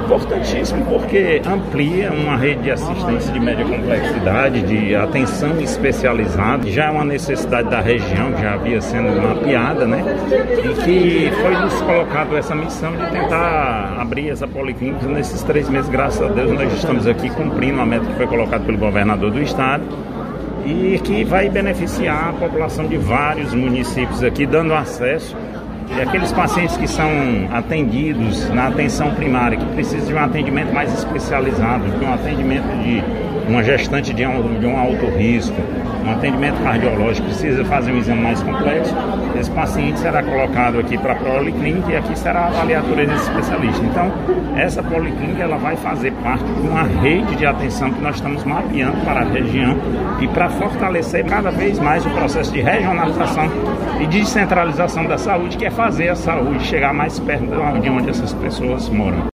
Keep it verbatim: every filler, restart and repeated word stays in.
importantíssimo porque amplia uma rede de assistência de média complexidade, de atenção especializada, já é uma necessidade da região que já havia sendo mapeada, né? E que foi nos colocado essa missão de tentar abrir essa policlínica nesses três meses. Graças a Deus nós estamos aqui cumprindo a meta que foi colocada pelo governador do estado e que vai beneficiar a população de vários municípios aqui, dando acesso. E aqueles pacientes que são atendidos na atenção primária, que precisam de um atendimento mais especializado, de um atendimento de uma gestante de um, de um alto risco, um atendimento cardiológico, precisa fazer um exame mais complexo, esse paciente será colocado aqui para a policlínica e aqui será avaliado por esse especialista. Então, essa policlínica ela vai fazer parte de uma rede de atenção que nós estamos mapeando para a região e para fortalecer cada vez mais o processo de regionalização e de descentralização da saúde, que é fazer a saúde chegar mais perto de onde essas pessoas moram.